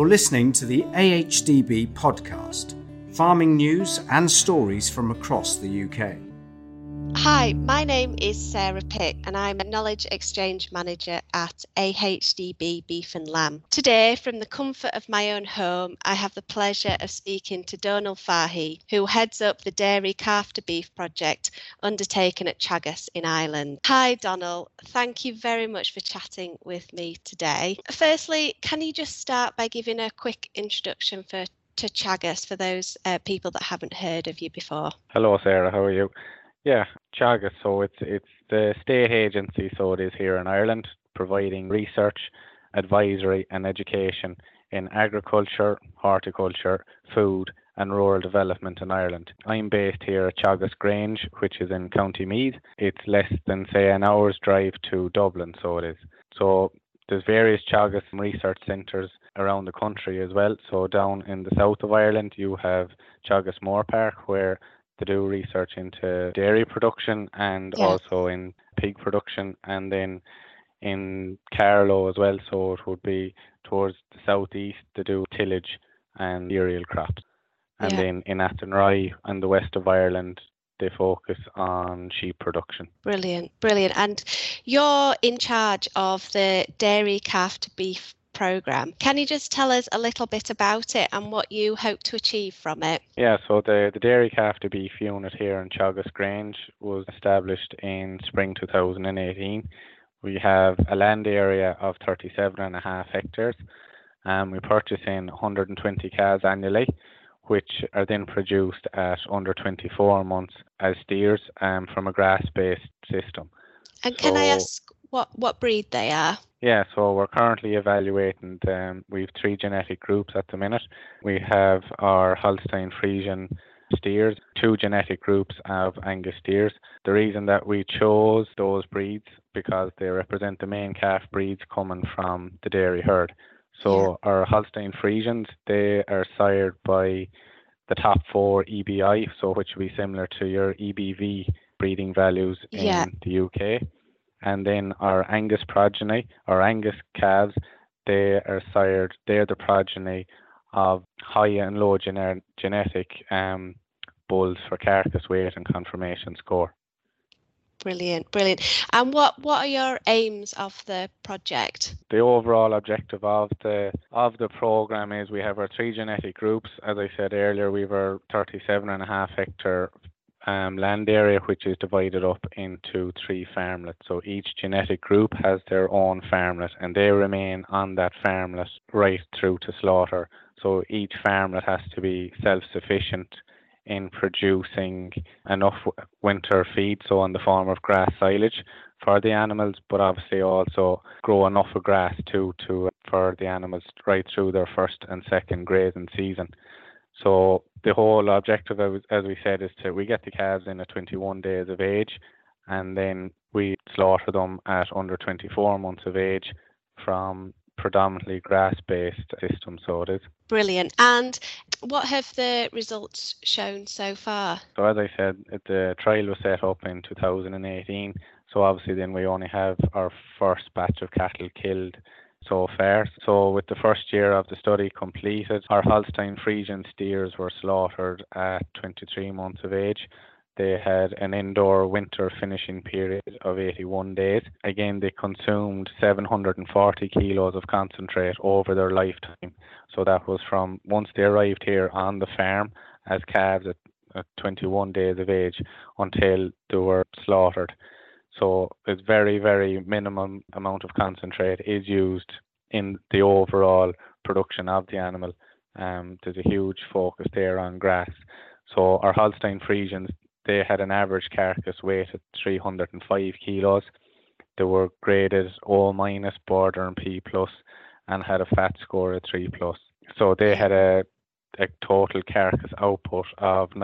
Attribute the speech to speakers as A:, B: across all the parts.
A: You're listening to the AHDB podcast, farming news and stories from across the UK.
B: Hi, my name is Sarah Pick and I'm a Knowledge Exchange Manager at AHDB Beef and Lamb. Today, from the comfort of my own home, I have the pleasure of speaking to Donal Fahey, who heads up the Dairy Calf to Beef project undertaken at Teagasc in Ireland. Hi Donal, thank you very much for chatting with me today. Firstly, can you just start by giving a quick introduction to Teagasc for those people that haven't heard of you before?
C: Hello Sarah, how are you? Yeah, Teagasc, so it's the state agency, so it is here in Ireland, providing research, advisory and education in agriculture, horticulture, food and rural development in Ireland. I'm based here at Teagasc Grange, which is in County Meath. It's less than, say, an hour's drive to Dublin, so it is. So there's various Teagasc research centres around the country as well. So down in the south of Ireland, you have Teagasc Moor Park, where they do research into dairy production and also in pig production, and then in Carlow as well, so it would be towards the southeast they do tillage and cereal crops. And then in Athenry and the west of Ireland they focus on sheep production.
B: Brilliant. And you're in charge of the Dairy Calf to Beef programme. Can you just tell us a little bit about it and what you hope to achieve from it?
C: Yeah, so the Dairy Calf to Beef unit here in Teagasc Grange was established in spring 2018. We have a land area of 37.5 hectares and we purchase in 120 calves annually, which are then produced at under 24 months as steers from a grass-based system.
B: And can I ask what breed they are?
C: Yeah, so we're currently evaluating, we have 3 genetic groups at the minute. We have our Holstein Friesian steers, 2 genetic groups of Angus steers. The reason that we chose those breeds because they represent the main calf breeds coming from the dairy herd. So our Holstein Friesians, they are sired by the top 4 EBI, so which will be similar to your EBV breeding values in the UK. And then our Angus progeny, our Angus calves, they're the progeny of high and low genetic bulls for carcass weight and conformation score.
B: Brilliant. And what are your aims of the project?
C: The overall objective of the program is we have our 3 genetic groups. As I said earlier, we have our 37.5 hectare land area, which is divided up into 3 farmlets. So each genetic group has their own farmlet and they remain on that farmlet right through to slaughter. So each farmlet has to be self-sufficient in producing enough winter feed, so in the form of grass silage for the animals, but obviously also grow enough of grass too for the animals right through their first and second grazing season. So the whole objective, as we said, is we get the calves in at 21 days of age and then we slaughter them at under 24 months of age from predominantly grass-based systems, so it is.
B: Brilliant. And what have the results shown so far?
C: So as I said, the trial was set up in 2018, so obviously then we only have our first batch of cattle killed so far. So with the first year of the study completed, our Holstein Friesian steers were slaughtered at 23 months of age. They had an indoor winter finishing period of 81 days. Again, they consumed 740 kilos of concentrate over their lifetime. So that was from once they arrived here on the farm as calves at 21 days of age until they were slaughtered. So it's very, very minimum amount of concentrate is used in the overall production of the animal. There's a huge focus there on grass. So our Holstein Friesians, they had an average carcass weight of 305 kilos. They were graded O-, border and P+, and had a fat score of 3+. So they had a total carcass output of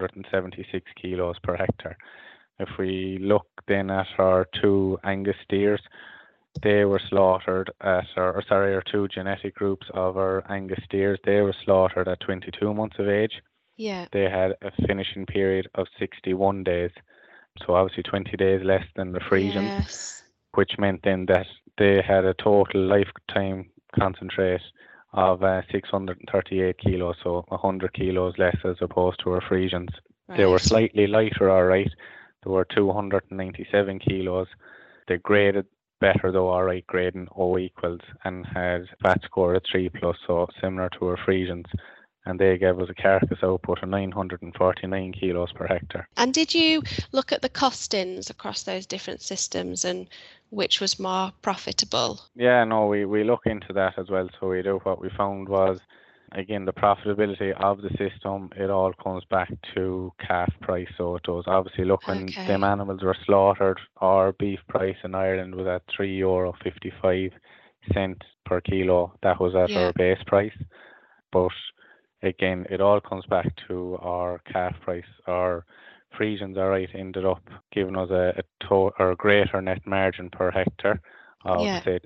C: 976 kilos per hectare. If we look then at our 2 Angus steers, they were slaughtered at our 2 genetic groups of our Angus steers, they were slaughtered at 22 months of age.
B: Yeah.
C: They had a finishing period of 61 days. So obviously 20 days less than the Friesians, which meant then that they had a total lifetime concentrate of 638 kilos, so 100 kilos less as opposed to our Friesians.
B: Right.
C: They were slightly lighter, all right. They were 297 kilos. They graded better though, all right, grading O equals, and had VAT score of 3+, so similar to our Friesians. And they gave us a carcass output of 949 kilos per hectare.
B: And did you look at the costings across those different systems and which was more profitable?
C: Yeah, no, we look into that as well. So we do. What we found was, again, the profitability of the system, it all comes back to calf price. So it does. Obviously, look, when them animals were slaughtered, our beef price in Ireland was at €3.55 per kilo. That was at our base price. But again, it all comes back to our calf price. Our Friesians, all right, ended up giving us a greater net margin per hectare of, say,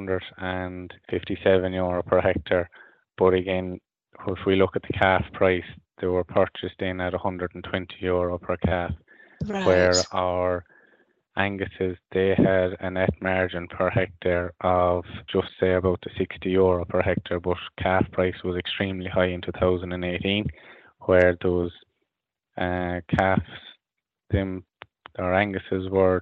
C: €257 per hectare. But again, if we look at the calf price, they were purchased in at €120 per calf, where our Anguses, they had a net margin per hectare of just say about the €60 per hectare, but calf price was extremely high in 2018, where those calves, our Anguses were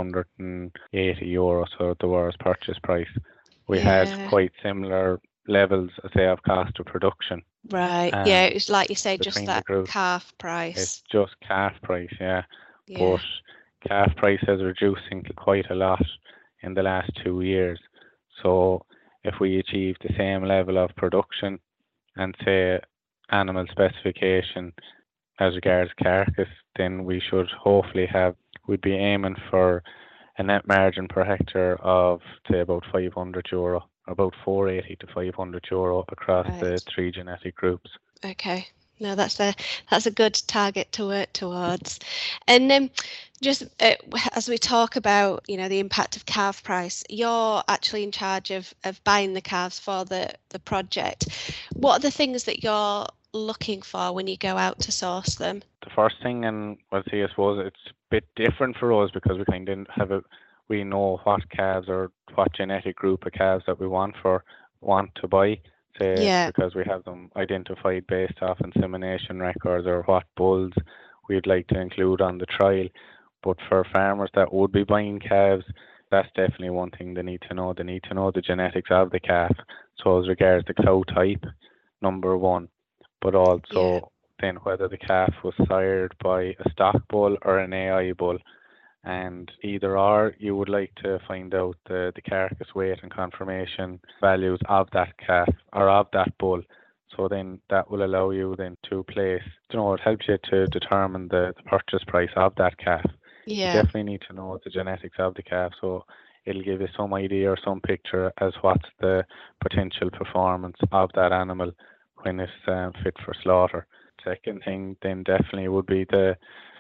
C: €280, so the was purchase price. We had quite similar levels, say, of cost of production.
B: Right. Yeah, it was like you say, just that calf price.
C: It's just calf price, yeah. But calf price has reduced quite a lot in the last 2 years. So if we achieve the same level of production and say animal specification as regards carcass, then we should hopefully we'd be aiming for a net margin per hectare of say about €500, about €480 to €500 across the 3 genetic groups.
B: Okay. No, that's a good target to work towards. And just as we talk about, the impact of calf price, you're actually in charge of buying the calves for the project. What are the things that you're looking for when you go out to source them?
C: The first thing, and I suppose it's a bit different for us because we kind of we know what calves or what genetic group of calves that we want to buy. Because we have them identified based off insemination records or what bulls we'd like to include on the trial. But for farmers that would be buying calves, that's definitely one thing they need to know. They need to know the genetics of the calf. So as regards the cow type, number one, but also then whether the calf was sired by a stock bull or an AI bull. And either or, you would like to find out the carcass weight and conformation values of that calf or of that bull. So then that will allow you then to place, it helps you to determine the purchase price of that calf. You definitely need to know the genetics of the calf, so it'll give you some idea or some picture as what's the potential performance of that animal when it's fit for slaughter. Second thing then definitely would be the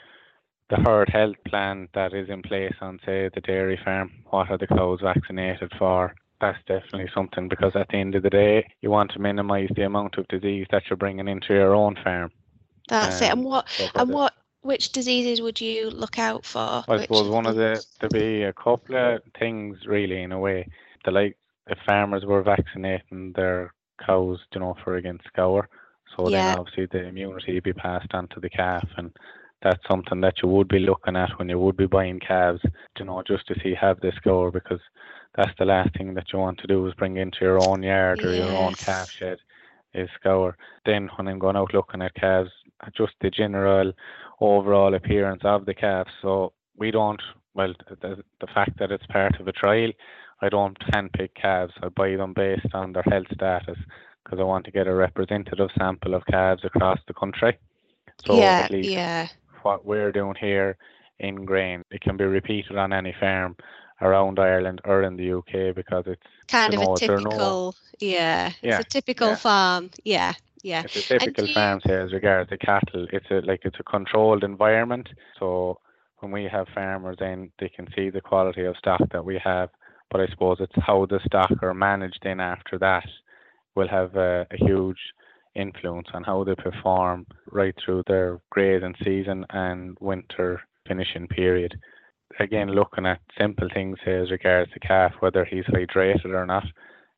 C: herd health plan that is in place on, say, the dairy farm. What are the cows vaccinated for? That's definitely something, because at the end of the day, you want to minimise the amount of disease that you're bringing into your own farm.
B: That's it. And which diseases would you look out for?
C: I suppose there'd be a couple of things really in a way. If farmers were vaccinating their cows, for against scour, so then obviously the immunity would be passed on to the calf, and that's something that you would be looking at when you would be buying calves, just to see have this scour, because that's the last thing that you want to do is bring into your own yard or your own calf shed is scour. Then when I'm going out looking at calves, just the general overall appearance of the calf. So we don't, the fact that it's part of a trial, I don't handpick calves. I buy them based on their health status because I want to get a representative sample of calves across the country. So at least what we're doing here in Grain, it can be repeated on any farm around Ireland or in the UK, because it's
B: kind of a typical, it's a typical farm. It's
C: a typical farm, say, as regards the cattle. It's a controlled environment. So when we have farmers in, they can see the quality of stock that we have. But I suppose it's how the stock are managed in after that will have a huge influence on how they perform right through their grazing season and winter finishing period. Again, looking at simple things as regards the calf, whether he's hydrated or not,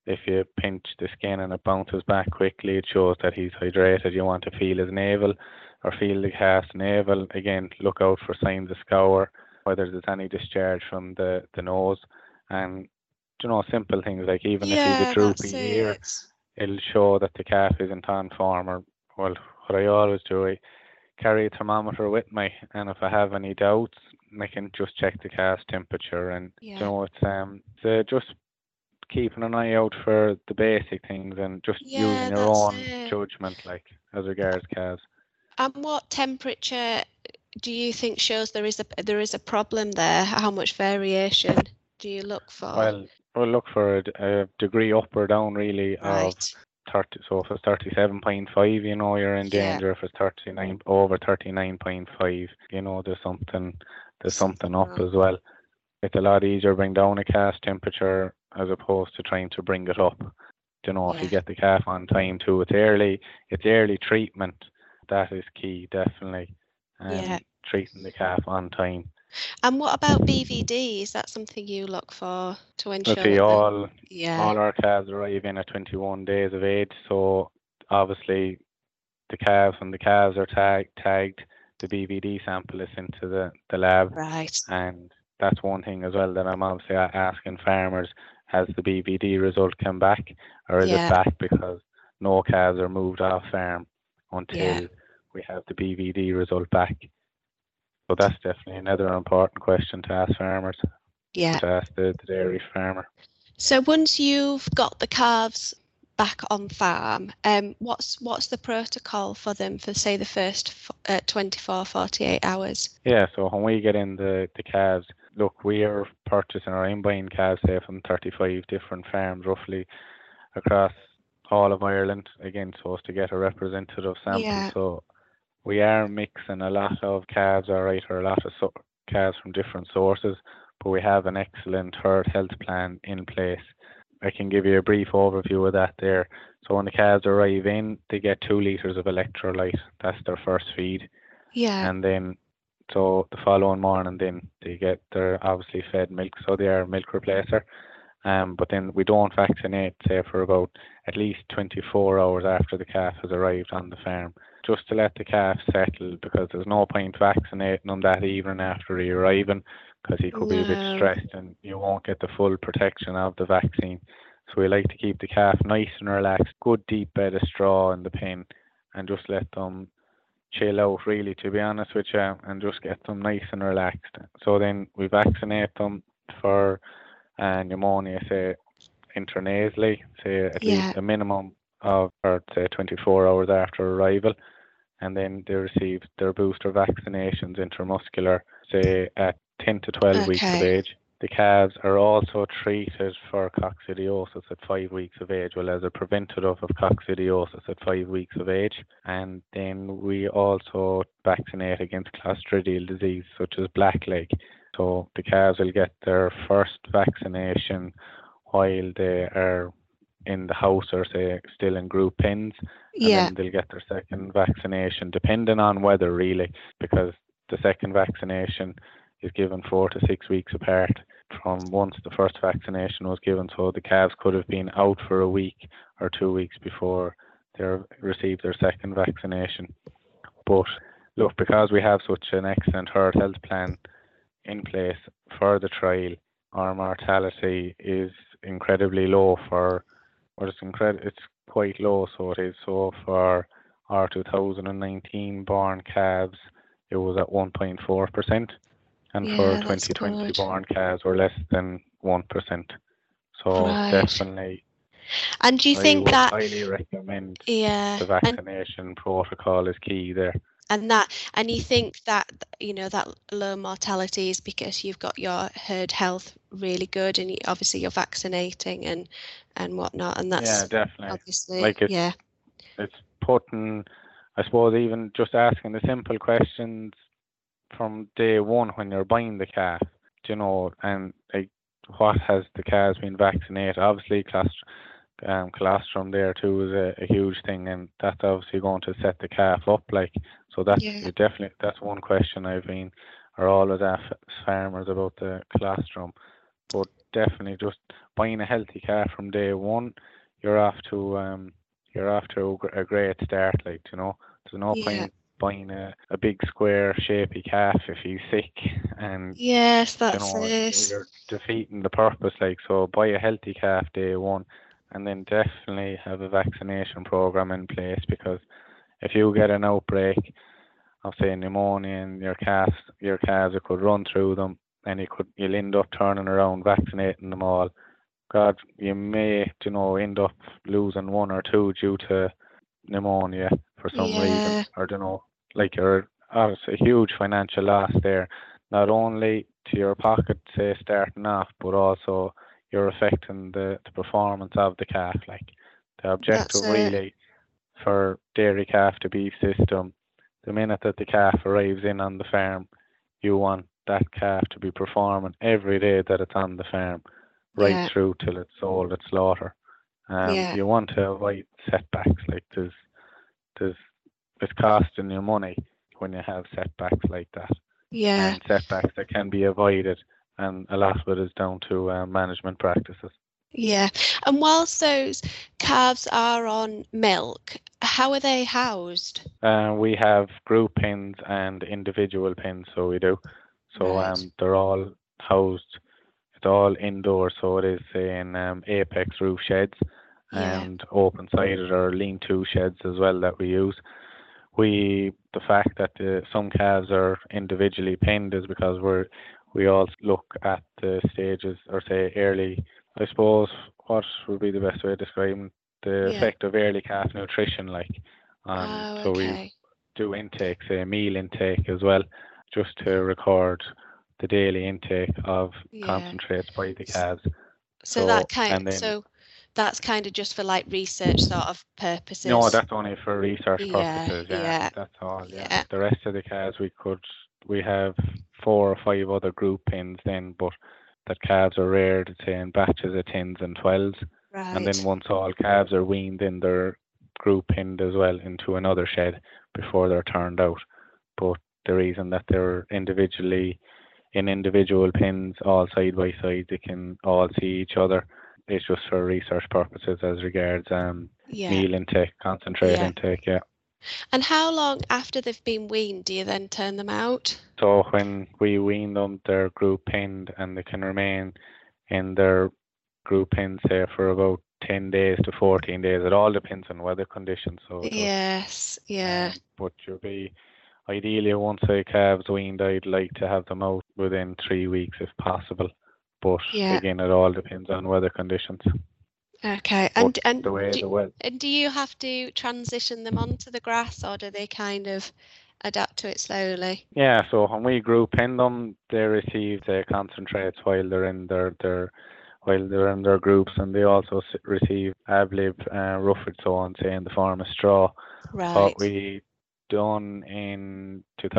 C: if you pinch the skin and it bounces back quickly, it shows that he's hydrated. You want to feel his navel or feel the calf's navel. Again, look out for signs of scour, whether there's any discharge from the nose. And, simple things like even if he's a droopy ear, it'll show that the calf isn't on form. Or, well, what I always do, I carry a thermometer with me, and if I have any doubts, I can just check the calf's temperature. And, it's just keeping an eye out for the basic things and just using your own judgment, like, as regards calves.
B: And what temperature do you think shows there is a problem there? How much variation do you look for?
C: Well, we'll look for a degree up or down, really, of 30. So if it's 37.5, you're in danger. If it's over 39.5, there's something up as well. It's a lot easier to bring down a calf's temperature as opposed to trying to bring it up. If you get the calf on time too, it's early treatment. That is key, definitely. Treating the calf on time.
B: And what about BVD? Is that something you look for to ensure?
C: All our calves arrive in at 21 days of age. So obviously the calves are tagged. The BVD sample is sent to the lab.
B: Right.
C: And that's one thing as well that I'm obviously asking farmers: has the BVD result come back, or is it back because no calves are moved off farm until we have the BVD result back? So that's definitely another important question to ask farmers.
B: Yeah.
C: To ask the dairy farmer.
B: So once you've got the calves back on farm, what's the protocol for them for, say, the first 24, 48 hours?
C: Yeah, so when we get in the calves, look, we are purchasing or I'm buying calves, say, from 35 different farms roughly across all of Ireland, again, so as to get a representative sample.
B: Yeah.
C: So we are mixing a lot of calves, or a lot of calves from different sources, but we have an excellent herd health plan in place. I can give you a brief overview of that there. So when the calves arrive in, they get 2 litres of electrolyte. That's their first feed.
B: Yeah.
C: And then, so the following morning, then they're obviously fed milk, so they are a milk replacer. But then we don't vaccinate, say, for about at least 24 hours after the calf has arrived on the farm, just to let the calf settle, because there's no point vaccinating him that evening after he arriving, because he could be a bit stressed and you won't get the full protection of the vaccine. So we like to keep the calf nice and relaxed, good deep bed of straw in the pen, and just let them chill out, really, to be honest with you, and just get them nice and relaxed. So then we vaccinate them for pneumonia, say, intranasally, say at least a minimum of, say, 24 hours after arrival, and then they receive their booster vaccinations intramuscular, say, at 10 to 12 weeks of age. The calves are also treated for coccidiosis at 5 weeks of age, well, as a preventative of coccidiosis at 5 weeks of age. And then we also vaccinate against clostridial disease, such as blackleg. So the calves will get their first vaccination while they are in the house, or say still in group pens, and then they'll get their second vaccination, depending on weather, really, because the second vaccination is given 4 to 6 weeks apart from once the first vaccination was given. So the calves could have been out for a week or 2 weeks before they received their second vaccination. But look, because we have such an excellent herd health plan in place for the trial, our mortality is incredibly low it's quite low, so it is. So for our 2019 born calves, it was at 1.4%, and for 2020 born calves were less than 1%. So definitely.
B: And do you think that
C: I highly recommend the vaccination protocol is key there.
B: And you think that, that low mortality is because you've got your herd health really good, and obviously you're vaccinating and whatnot, and that's
C: definitely
B: obviously
C: it's putting, I suppose, even just asking the simple questions from day one when you're buying the calf, and like, what has the calves been vaccinated? Obviously colostrum there too is a huge thing, and that's obviously going to set the calf up, like, so that's definitely, that's one question I've been, or always ask farmers about the colostrum. But definitely just buying a healthy calf from day one, you're off to a great start. Like, there's no
B: Yeah.
C: point buying a big square shapy calf if he's sick, and
B: Yes, that's it.
C: you're defeating the purpose. Like, so buy a healthy calf day one, and then definitely have a vaccination program in place, because if you get an outbreak of, say, pneumonia in your calves, it could run through them, and you'll end up turning around vaccinating them all. God, you may, end up losing one or two due to pneumonia for some reason,
B: Yeah,
C: or like you're obviously a huge financial loss there, not only to your pocket, say, starting off, but also you're affecting the performance of the calf. Like, the
B: that's
C: objective
B: it.
C: really for dairy calf to beef system, the minute that the calf arrives in on the farm, you want that calf to be performing every day that it's on the farm, right
B: Yeah,
C: through till it's sold at slaughter.
B: yeah,
C: You want to avoid setbacks. Like, there's it's costing you money when you have setbacks like that,
B: yeah,
C: and setbacks that can be avoided, and a lot of it is down to management practices.
B: yeah. And whilst those calves are on milk, how are they housed?
C: We have group pens and individual pens, so we do. So
B: Right.
C: they're all housed. It's all indoors, so it is in Apex roof sheds
B: Yeah,
C: and open-sided or lean-to sheds as well that we use. The fact that some calves are individually penned is because we all look at the stages, or say early. I suppose what would be the best way of describing the
B: yeah.
C: effect of early calf nutrition, like,
B: Oh,
C: so we
B: okay.
C: do intake, say meal intake as well, just to record the daily intake of
B: Yeah.
C: concentrates by the
B: S-
C: calves.
B: So
C: So, and then,
B: so that's kind of just for like research sort of
C: no,
B: purposes.
C: that's only for research
B: Yeah,
C: purposes. Yeah,
B: yeah,
C: that's all. Yeah,
B: yeah.
C: the rest of the calves we have 4 or 5 other group pins then, but that calves are reared, say, in batches of 10s and 12s, and then
B: Right.
C: once all calves are weaned, then they're group pinned as well into another shed before they're turned out. But the reason that they're individually in individual pins, all side by side, they can all see each other. It's just for research purposes as regards
B: Yeah,
C: meal intake, concentrate
B: yeah.
C: intake, yeah.
B: And how long after they've been weaned do you then turn them out?
C: So when we wean them, they're group pinned, and they can remain in their group pin, say, for about 10 days to 14 days. It all depends on weather conditions, so it does.
B: Yes, yeah,
C: But you'll be, ideally, once a calves weaned, I'd like to have them out within 3 weeks if possible. But
B: yeah.
C: again, it all depends on weather conditions.
B: Okay.
C: But the way
B: Do,
C: the weather,
B: and do you have to transition them onto the grass, or do they kind of adapt to it slowly?
C: yeah. So when we group in them, they receive the concentrates while they're in their groups, and they also receive ablib, rufford, so on, say, in the form of straw. What
B: Right.
C: we done in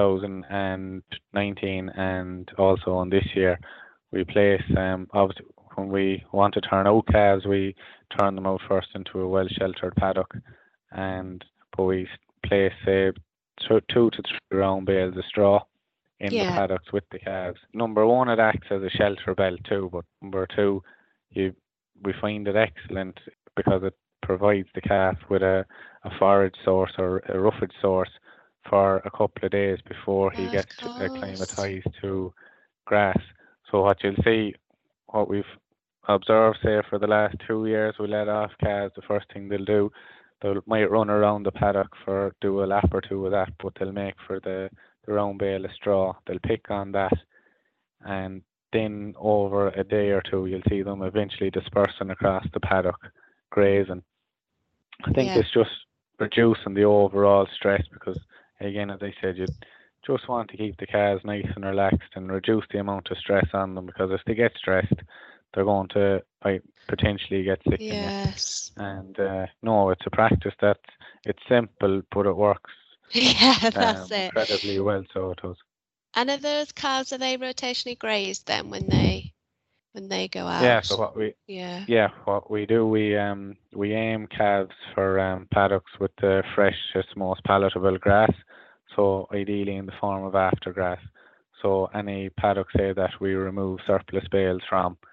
C: 2019 and also on this year, we place, obviously when we want to turn out calves, we turn them out first into a well sheltered paddock, and but we place, say, 2 to 3 round bales of straw in the
B: Yeah.
C: paddocks with the calves. Number one, it acts as a shelter belt too, but number two, you we find it excellent because it provides the calf with a forage source or a roughage source for a couple of days before he
B: Of
C: gets
B: course.
C: acclimatized to grass. So what you'll see, what we've observed, say, for the last 2 years, we let off calves. The first thing they'll do, they might run around the paddock for do a lap or two of that, but they'll make for the round bale of straw. They'll pick on that, and then over a day or two, you'll see them eventually dispersing across the paddock, grazing. I think
B: Yeah.
C: it's just reducing the overall stress, because, again, as I said, you just want to keep the calves nice and relaxed and reduce the amount of stress on them, because if they get stressed, they're going to potentially get sick in you.
B: Yes.
C: And no, it's a practice that it's simple, but it works
B: Yeah, that's it.
C: incredibly well. So it does.
B: And are those calves, are they rotationally grazed then when they go
C: Yeah.
B: out?
C: So
B: Yeah.
C: what we do, we aim calves for paddocks with the freshest, most palatable grass. So ideally in the form of aftergrass. So any paddock, say, that we remove surplus bales from,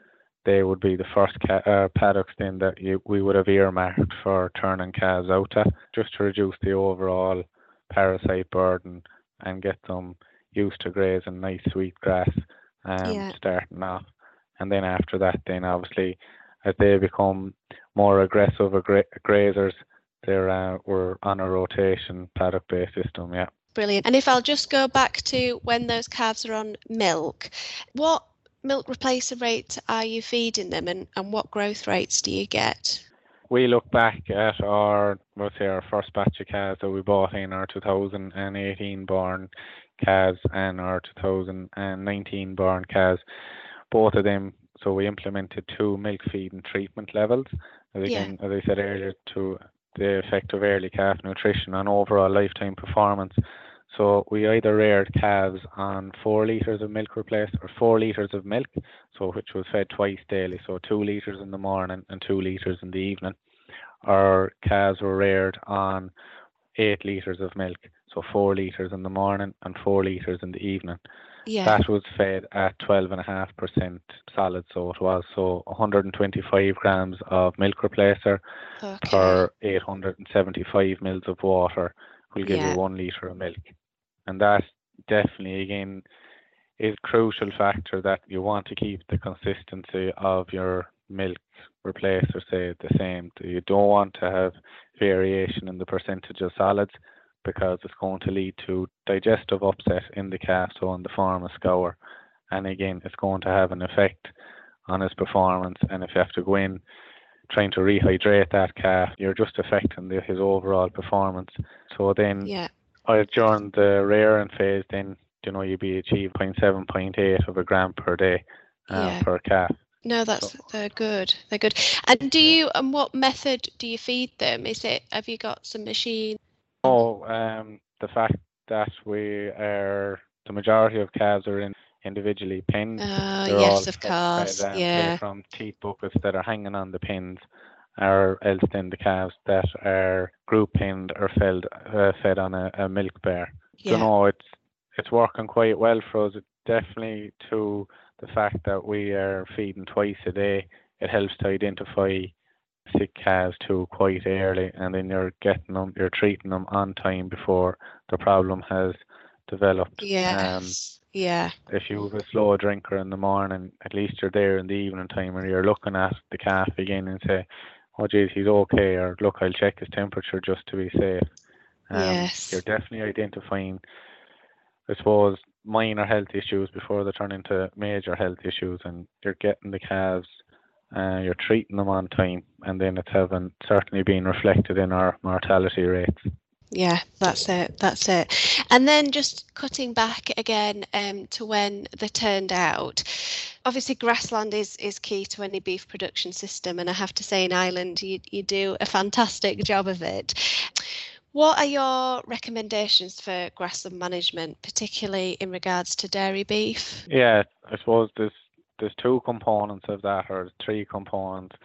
C: they would be the first paddocks then that we would have earmarked for turning calves out to, just to reduce the overall parasite burden and get them used to grazing nice sweet grass starting off. And then after that, then obviously as they become more aggressive grazers, we're on a rotation paddock-based system, yeah.
B: Brilliant. And if I'll just go back to when those calves are on milk, what milk replacer rate are you feeding them, and what growth rates do you get?
C: We look back at our first batch of calves that we bought in, our 2018 born calves and our 2019 born calves, both of them. So we implemented 2 milk feeding treatment levels, as I said earlier, to the effect of early calf nutrition on overall lifetime performance. So we either reared calves on 4 litres of milk replaced, or 4 litres of milk, so which was fed twice daily, so 2 litres in the morning and 2 litres in the evening. Our calves were reared on 8 litres of milk, so 4 litres in the morning and 4 litres in the evening.
B: Yeah.
C: That was fed at 12.5% solid, so it was 125 grams of milk replacer per 875 mils of water will give you 1 litre of milk. And that definitely, again, is a crucial factor, that you want to keep the consistency of your milk replacer, say, the same. You don't want to have variation in the percentage of solids, because it's going to lead to digestive upset in the calf, so in the form of scour. And again, it's going to have an effect on his performance. And if you have to go in trying to rehydrate that calf, you're just affecting his overall performance. So then during the rearing phase, then you'd be achieving 0.7, 0.8 of a gram per day per calf.
B: No, they're good. They're good. And and what method do you feed them? Have you got some machine?
C: The fact that the majority of calves are individually pinned.
B: Yes, of course.
C: They're from teat buckets that are hanging on the pins, or else then the calves that are group pinned are fed on a milk bar.
B: Yeah.
C: It's working quite well for us. Definitely, to the fact that we are feeding twice a day, it helps to identify sick calves too quite early, and then you're treating them on time before the problem has developed.
B: Yes.
C: If you have a slow drinker in the morning, at least you're there in the evening time and you're looking at the calf again and say, oh geez, he's okay, or look, I'll check his temperature just to be safe. You're definitely identifying, I suppose, minor health issues before they turn into major health issues, and you're getting the calves, you're treating them on time, and then it's certainly been reflected in our mortality rates.
B: Yeah, that's it. And then just cutting back again to when they turned out. Obviously, grassland is key to any beef production system, and I have to say in Ireland you do a fantastic job of it. What are your recommendations for grassland management, particularly in regards to dairy beef?
C: Yeah, I suppose there's 2 components of that, or 3 components.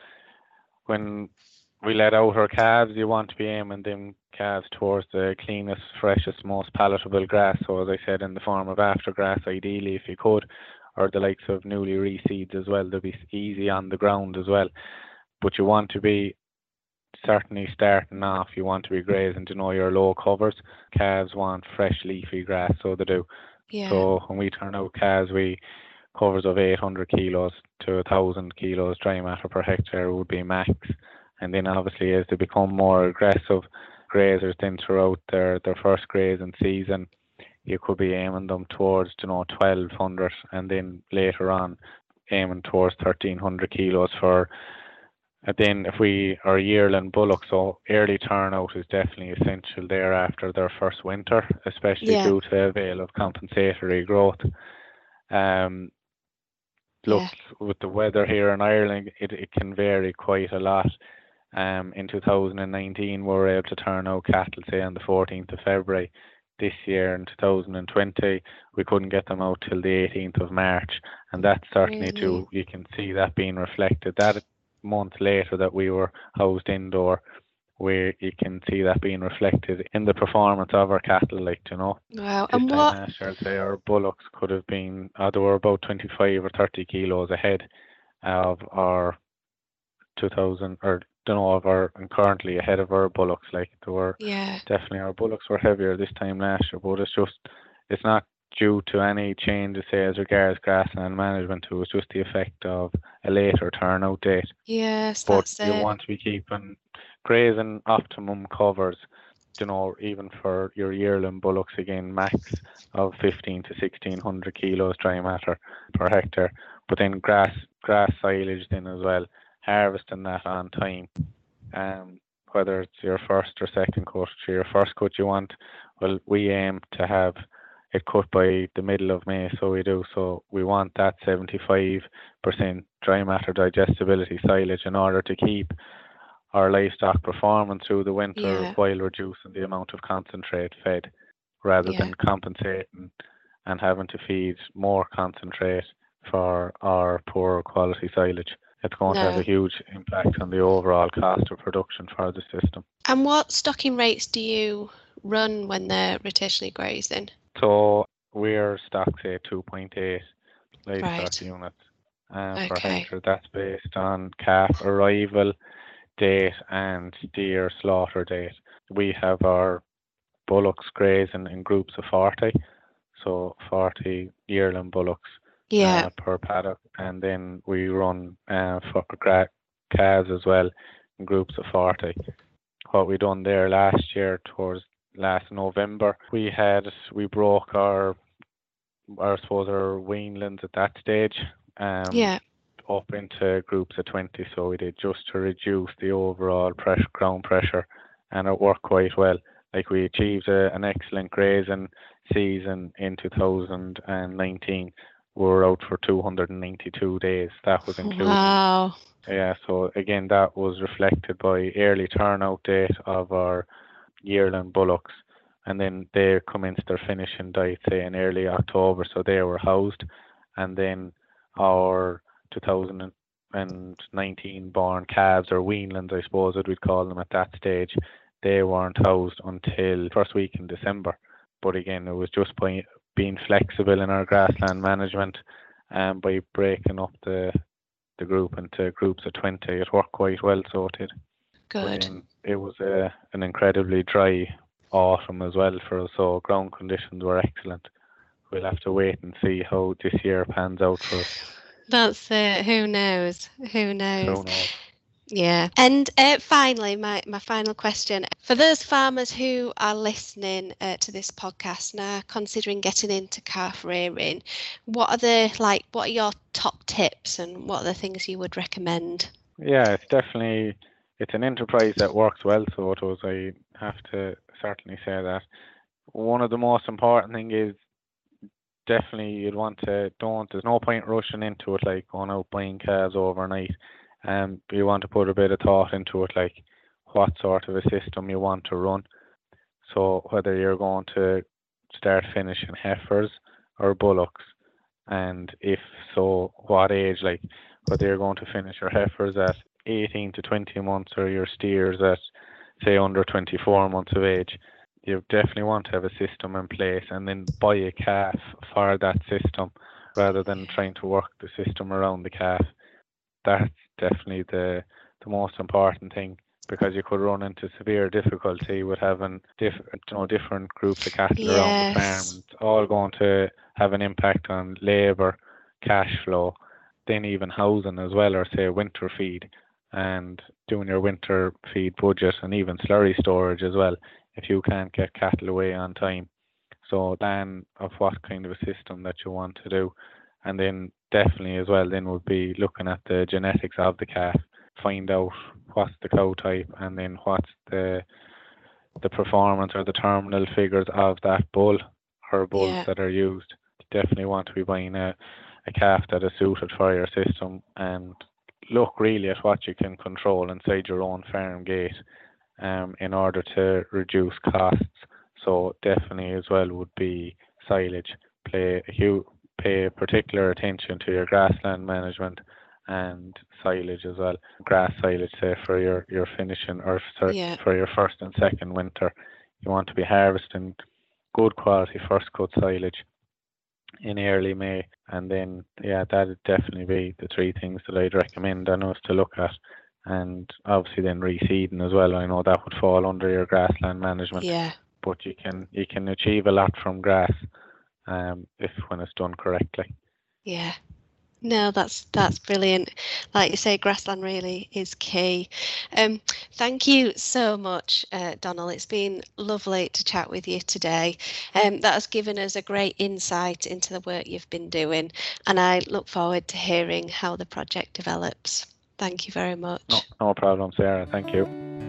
C: When we let out our calves, you want to be aiming them calves towards the cleanest, freshest, most palatable grass. So as I said, in the form of aftergrass, ideally, if you could, or the likes of newly reseeds as well. They'll be easy on the ground as well. But you want to be certainly starting off, you want to be grazing your low covers. Calves want fresh leafy grass, so they do.
B: Yeah.
C: So when we turn out calves, covers of 800 kilos to 1,000 kilos dry matter per hectare would be max. And then obviously as they become more aggressive grazers, then throughout their first grazing season, you could be aiming them towards 1,200, and then later on aiming towards 1,300 kilos for. And then if we are yearling bullocks, so early turnout is definitely essential there after their first winter, especially due to a veil of compensatory growth. With the weather here in Ireland, it can vary quite a lot. In 2019, we were able to turn out cattle, say, on the 14th of February. This year, in 2020, we couldn't get them out till the 18th of March. And that's certainly too, you can see that being reflected. That month later that we were housed indoor, where you can see that being reflected in the performance of our cattle,
B: Wow.
C: And I'd say our bullocks could have been, they were about 25 or 30 kilos ahead. of our 2000 or don't know of our and currently ahead of our bullocks. Like they were
B: Yeah.
C: definitely our bullocks were heavier this time last year, but it's not due to any changes say as regards grassland management. It was just the effect of a later turnout date.
B: Yes,
C: But
B: that's
C: you
B: it.
C: want to be keeping grazing optimum covers, even for your yearling bullocks again, max of 15 to 1600 kilos dry matter per hectare. But then grass silage then as well, harvesting that on time. Whether it's your first or second cut, or your first cut you want, well, we aim to have it cut by the middle of May, so we do. So we want that 75% dry matter digestibility silage in order to keep our livestock performing through the winter
B: Yeah.
C: while reducing the amount of concentrate fed, rather
B: Yeah.
C: than compensating and having to feed more concentrate for our poor quality silage. It's going to have
B: No.
C: a huge impact on the overall cost of production for the system.
B: And what stocking rates do you run when they're rotationally grazing?
C: So we're stocked say 2.8 livestock
B: Right.
C: units per
B: Okay.
C: hectare. That's based on calf arrival date and deer slaughter date. We have our bullocks grazing in groups of 40, so 40 yearling bullocks
B: Yeah.
C: per paddock, and then we run for calves as well in groups of 40. What we done there last year, towards last November, we broke our weanlings at that stage
B: Yeah.
C: up into groups of 20. So we did, just to reduce the overall ground pressure, and it worked quite well. Like we achieved an excellent grazing season in 2019. We were out for 292 days. That was including.
B: Wow.
C: Yeah, so again, that was reflected by early turnout date of our yearling bullocks, and then they commenced their finishing diet say in early October, so they were housed, and then our 2019 born calves, or weanlings I suppose we'd call them at that stage, they weren't housed until first week in December. But again, it was just by being flexible in our grassland management and by breaking up the group into groups of 20, it worked quite well, so it did.
B: Good.
C: But then it was an incredibly dry autumn as well for us, so ground conditions were excellent. We'll have to wait and see how this year pans out for us.
B: That's it. Who knows? Who knows?
C: Who knows?
B: Yeah. And finally, my final question. For those farmers who are listening to this podcast now, considering getting into calf rearing, what are your top tips, and what are the things you would recommend?
C: Yeah, it's an enterprise that works well, so it was, I have to certainly say that. One of the most important thing is definitely you'd want to there's no point rushing into it, like going out buying calves overnight. You want to put a bit of thought into it, like what sort of a system you want to run. So whether you're going to start finishing heifers or bullocks, and if so, what age, like whether you're going to finish your heifers at 18 to 20 months or your steers at say under 24 months of age. You definitely want to have a system in place and then buy a calf for that system rather than trying to work the system around the calf. That's definitely the most important thing, because you could run into severe difficulty with having different groups of cattle around the farm. It's all going to have an impact on labour, cash flow, then even housing as well, or say winter feed, and doing your winter feed budget, and even slurry storage as well if you can't get cattle away on time. So plan of what kind of a system that you want to do, and then definitely as well then would be looking at the genetics of the calf, find out what's the cow type, and then what's the performance or the terminal figures of that bull or bulls that are used. You definitely want to be buying a calf that is suited for your system, and look really at what you can control inside your own farm gate in order to reduce costs. So definitely as well would be silage. Pay particular attention to your grassland management and silage as well. Grass silage, say, for your finishing or for your first and second winter. You want to be harvesting good quality first cut silage in early May. And then, yeah, that'd definitely be the three things that I'd recommend us to look at. And obviously then reseeding as well. I know that would fall under your grassland management.
B: Yeah.
C: But you can achieve a lot from grass if when it's done correctly.
B: Yeah. No, that's brilliant. Like you say, grassland really is key. Thank you so much, Donald. It's been lovely to chat with you today. That has given us a great insight into the work you've been doing, and I look forward to hearing how the project develops. Thank you very much.
C: No problem, Sarah. Thank you.